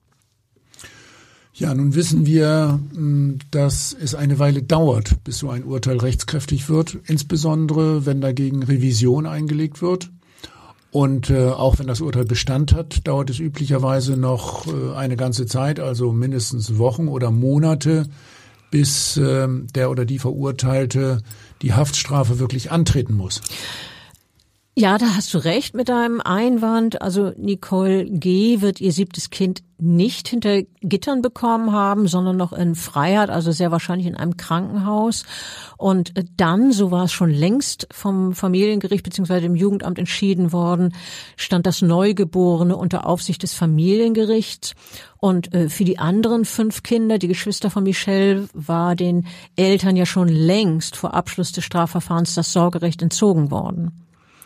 Ja, nun wissen wir, dass es eine Weile dauert, bis so ein Urteil rechtskräftig wird, insbesondere wenn dagegen Revision eingelegt wird. Und auch wenn das Urteil Bestand hat, dauert es üblicherweise noch eine ganze Zeit, also mindestens Wochen oder Monate, bis der oder die Verurteilte die Haftstrafe wirklich antreten muss. Ja, da hast du recht mit deinem Einwand. Also Nicole G. wird ihr 7. Kind nicht hinter Gittern bekommen haben, sondern noch in Freiheit, also sehr wahrscheinlich in einem Krankenhaus. Und dann, so war es schon längst vom Familiengericht bzw. dem Jugendamt entschieden worden, stand das Neugeborene unter Aufsicht des Familiengerichts. Und für die anderen 5 Kinder, die Geschwister von Michelle, war den Eltern ja schon längst vor Abschluss des Strafverfahrens das Sorgerecht entzogen worden.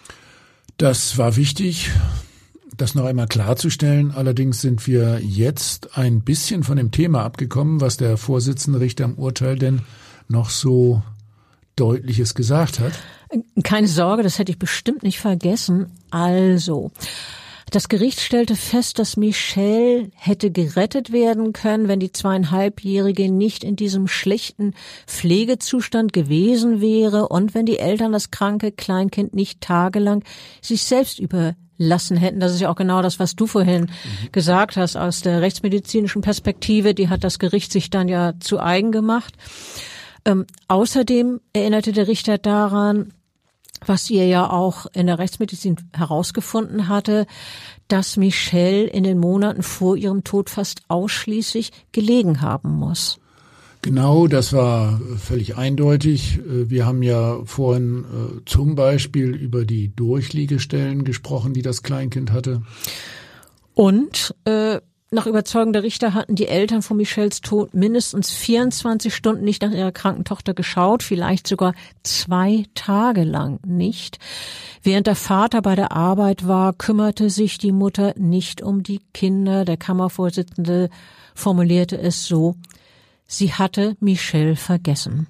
Das war wichtig, das noch einmal klarzustellen. Allerdings sind wir jetzt ein bisschen von dem Thema abgekommen, was der Vorsitzende Richter am Urteil denn noch so Deutliches gesagt hat. Keine Sorge, das hätte ich bestimmt nicht vergessen. Also, das Gericht stellte fest, dass Michelle hätte gerettet werden können, wenn die 2,5-Jährige nicht in diesem schlechten Pflegezustand gewesen wäre und wenn die Eltern das kranke Kleinkind nicht tagelang sich selbst überlassen hätten. Das ist ja auch genau das, was du vorhin gesagt hast aus der rechtsmedizinischen Perspektive. Die hat das Gericht sich dann ja zu eigen gemacht. Außerdem erinnerte der Richter daran, was ihr ja auch in der Rechtsmedizin herausgefunden hatte, dass Michelle in den Monaten vor ihrem Tod fast ausschließlich gelegen haben muss. Genau, das war völlig eindeutig. Wir haben ja vorhin zum Beispiel über die Durchliegestellen gesprochen, die das Kleinkind hatte. Und nach Überzeugung der Richter hatten die Eltern von Michelles Tod mindestens 24 Stunden nicht nach ihrer kranken Tochter geschaut, vielleicht sogar 2 Tage lang nicht. Während der Vater bei der Arbeit war, kümmerte sich die Mutter nicht um die Kinder. Der Kammervorsitzende formulierte es so: Sie hatte Michelle vergessen.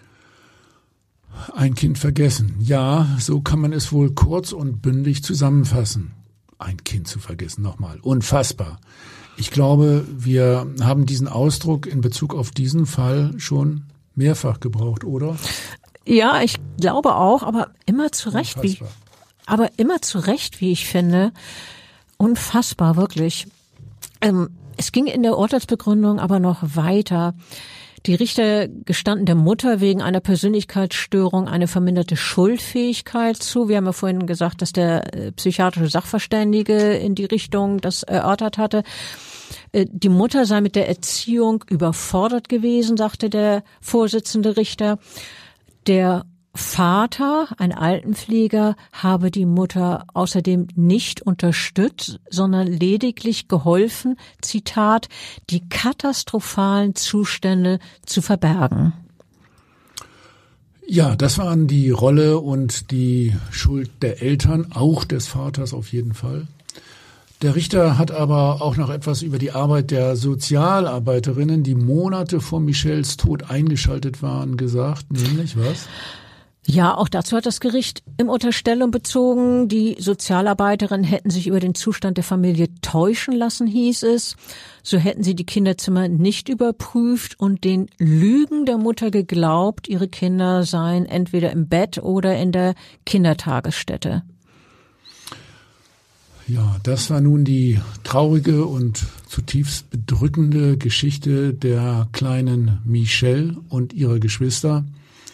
Ein Kind vergessen. Ja, so kann man es wohl kurz und bündig zusammenfassen. Ein Kind zu vergessen, nochmal. Unfassbar. Ich glaube, wir haben diesen Ausdruck in Bezug auf diesen Fall schon mehrfach gebraucht, oder? Ja, ich glaube auch, aber immer zu Recht, wie ich finde. Unfassbar, wirklich. Es ging in der Urteilsbegründung aber noch weiter. Die Richter gestanden der Mutter wegen einer Persönlichkeitsstörung eine verminderte Schuldfähigkeit zu. Wir haben ja vorhin gesagt, dass der psychiatrische Sachverständige in die Richtung das erörtert hatte. Die Mutter sei mit der Erziehung überfordert gewesen, sagte der Vorsitzende Richter. Der Vater, ein Altenpfleger, habe die Mutter außerdem nicht unterstützt, sondern lediglich geholfen, Zitat, die katastrophalen Zustände zu verbergen. Ja, das waren die Rolle und die Schuld der Eltern, auch des Vaters auf jeden Fall. Der Richter hat aber auch noch etwas über die Arbeit der Sozialarbeiterinnen, die Monate vor Michelles Tod eingeschaltet waren, gesagt, nämlich was? Ja, auch dazu hat das Gericht im Urteil Stellung bezogen. Die Sozialarbeiterinnen hätten sich über den Zustand der Familie täuschen lassen, hieß es. So hätten sie die Kinderzimmer nicht überprüft und den Lügen der Mutter geglaubt, ihre Kinder seien entweder im Bett oder in der Kindertagesstätte. Ja, das war nun die traurige und zutiefst bedrückende Geschichte der kleinen Michelle und ihrer Geschwister.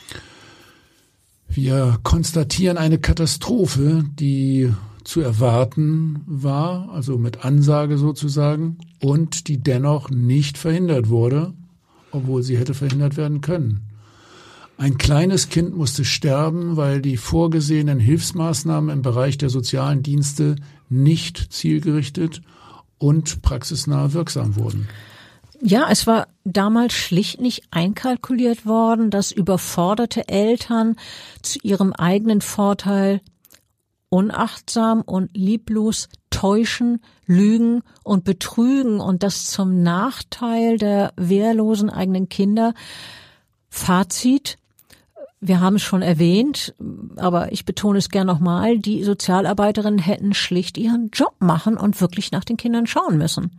Wir konstatieren eine Katastrophe, die zu erwarten war, also mit Ansage sozusagen, und die dennoch nicht verhindert wurde, obwohl sie hätte verhindert werden können. Ein kleines Kind musste sterben, weil die vorgesehenen Hilfsmaßnahmen im Bereich der sozialen Dienste nicht zielgerichtet und praxisnah wirksam wurden. Ja, es war damals schlicht nicht einkalkuliert worden, dass überforderte Eltern zu ihrem eigenen Vorteil unachtsam und lieblos täuschen, lügen und betrügen und das zum Nachteil der wehrlosen eigenen Kinder. Fazit: Wir haben es schon erwähnt, aber ich betone es gern nochmal, die Sozialarbeiterinnen hätten schlicht ihren Job machen und wirklich nach den Kindern schauen müssen.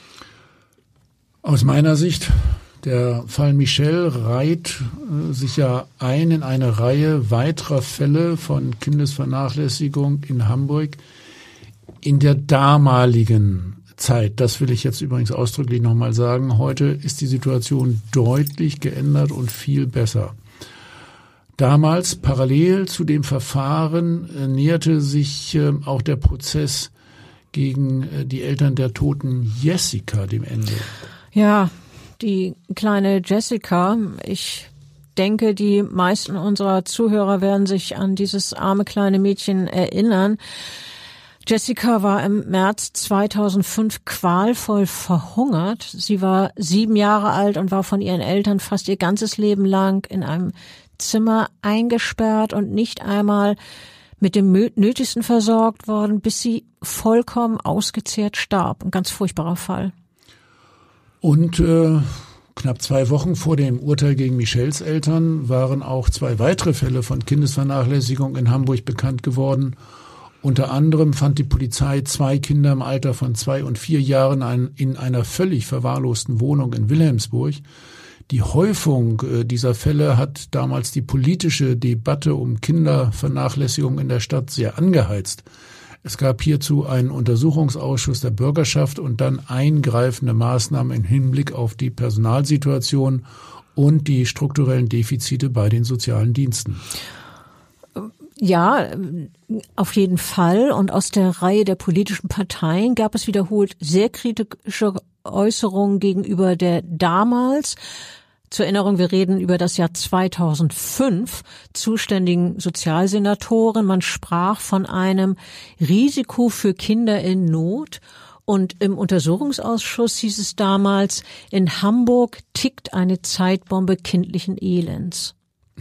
Aus meiner Sicht, der Fall Michelle reiht sich ja ein in eine Reihe weiterer Fälle von Kindesvernachlässigung in Hamburg in der damaligen Zeit. Das will ich jetzt übrigens ausdrücklich nochmal sagen. Heute ist die Situation deutlich geändert und viel besser. Damals, parallel zu dem Verfahren, näherte sich auch der Prozess gegen die Eltern der toten Jessica dem Ende. Ja, die kleine Jessica, ich denke, die meisten unserer Zuhörer werden sich an dieses arme kleine Mädchen erinnern. Jessica war im März 2005 qualvoll verhungert. Sie war 7 Jahre alt und war von ihren Eltern fast ihr ganzes Leben lang in einem Zimmer eingesperrt und nicht einmal mit dem Nötigsten versorgt worden, bis sie vollkommen ausgezehrt starb. Ein ganz furchtbarer Fall. Und knapp 2 Wochen vor dem Urteil gegen Michelles Eltern waren auch 2 weitere Fälle von Kindesvernachlässigung in Hamburg bekannt geworden. Unter anderem fand die Polizei 2 Kinder im Alter von 2 und 4 Jahren in einer völlig verwahrlosten Wohnung in Wilhelmsburg. Die Häufung dieser Fälle hat damals die politische Debatte um Kindervernachlässigung in der Stadt sehr angeheizt. Es gab hierzu einen Untersuchungsausschuss der Bürgerschaft und dann eingreifende Maßnahmen im Hinblick auf die Personalsituation und die strukturellen Defizite bei den sozialen Diensten. Ja, auf jeden Fall. Und aus der Reihe der politischen Parteien gab es wiederholt sehr kritische Äußerungen gegenüber der damals, zur Erinnerung, wir reden über das Jahr 2005, zuständigen Sozialsenatorin. Man sprach von einem Risiko für Kinder in Not. Und im Untersuchungsausschuss hieß es damals, in Hamburg tickt eine Zeitbombe kindlichen Elends.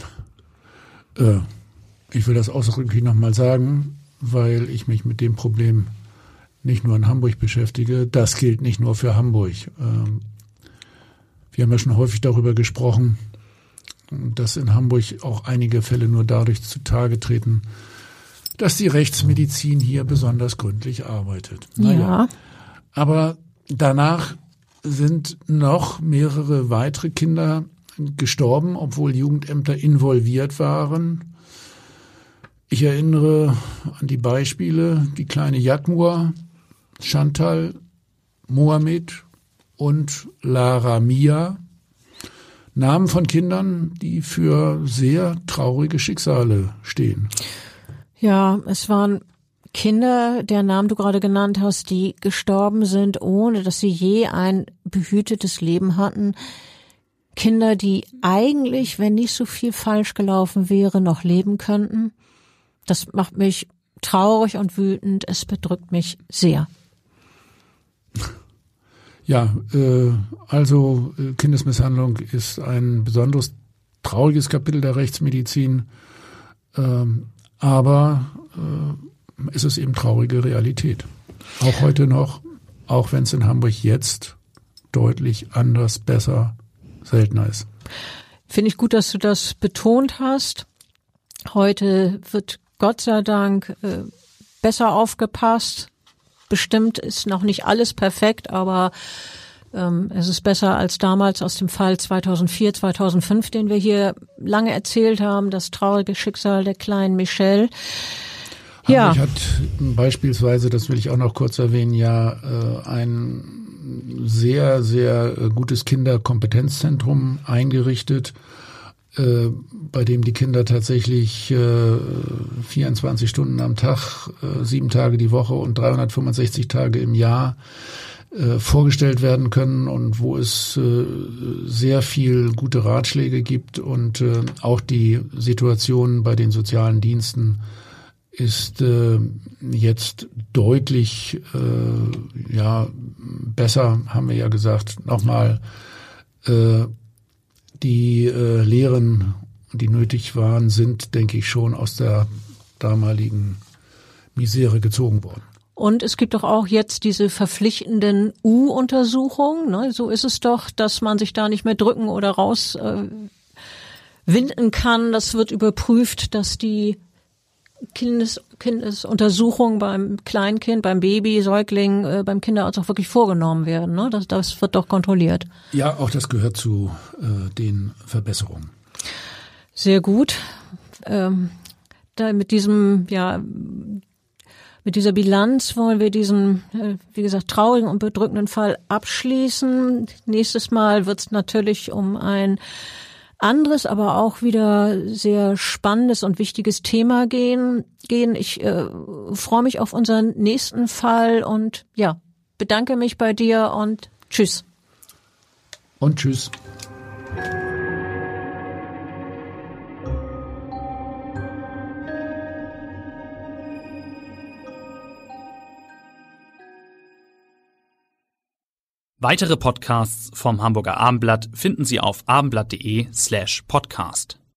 Ich will das ausdrücklich nochmal sagen, weil ich mich mit dem Problem nicht nur in Hamburg beschäftige. Das gilt nicht nur für Hamburg. Wir haben ja schon häufig darüber gesprochen, dass in Hamburg auch einige Fälle nur dadurch zutage treten, dass die Rechtsmedizin hier besonders gründlich arbeitet. Ja. Aber danach sind noch mehrere weitere Kinder gestorben, obwohl Jugendämter involviert waren. Ich erinnere an die Beispiele, die kleine Jatmur, Chantal, Mohamed und Lara Mia, Namen von Kindern, die für sehr traurige Schicksale stehen. Ja, es waren Kinder, deren Namen du gerade genannt hast, die gestorben sind, ohne dass sie je ein behütetes Leben hatten. Kinder, die eigentlich, wenn nicht so viel falsch gelaufen wäre, noch leben könnten. Das macht mich traurig und wütend. Es bedrückt mich sehr. Ja, also Kindesmisshandlung ist ein besonders trauriges Kapitel der Rechtsmedizin, aber es ist eben traurige Realität. Auch heute noch, auch wenn es in Hamburg jetzt deutlich anders, besser, seltener ist. Finde ich gut, dass du das betont hast. Heute wird Gott sei Dank besser aufgepasst. Bestimmt ist noch nicht alles perfekt, aber es ist besser als damals aus dem Fall 2004, 2005, den wir hier lange erzählt haben, das traurige Schicksal der kleinen Michelle. Ja. Hamburg hat beispielsweise, das will ich auch noch kurz erwähnen, ein sehr, sehr gutes Kinderkompetenzzentrum eingerichtet, bei dem die Kinder tatsächlich 24 Stunden am Tag, 7 Tage die Woche und 365 Tage im Jahr vorgestellt werden können und wo es sehr viel gute Ratschläge gibt und auch die Situation bei den sozialen Diensten ist jetzt deutlich besser, haben wir ja gesagt. Nochmal die Lehren, die nötig waren, sind, denke ich, schon aus der damaligen Misere gezogen worden. Und es gibt doch auch jetzt diese verpflichtenden U-Untersuchungen. Ne? So ist es doch, dass man sich da nicht mehr drücken oder rauswinden kann. Das wird überprüft, dass die Kindesuntersuchungen beim Kleinkind, beim Baby, Säugling, beim Kinderarzt auch wirklich vorgenommen werden. Ne? Das wird doch kontrolliert. Ja, auch das gehört zu den Verbesserungen. Sehr gut. Mit dieser Bilanz wollen wir diesen, wie gesagt, traurigen und bedrückenden Fall abschließen. Nächstes Mal wird es natürlich um ein anderes, aber auch wieder sehr spannendes und wichtiges Thema gehen. Ich freue mich auf unseren nächsten Fall und bedanke mich bei dir und tschüss. Und tschüss. Weitere Podcasts vom Hamburger Abendblatt finden Sie auf abendblatt.de/podcast.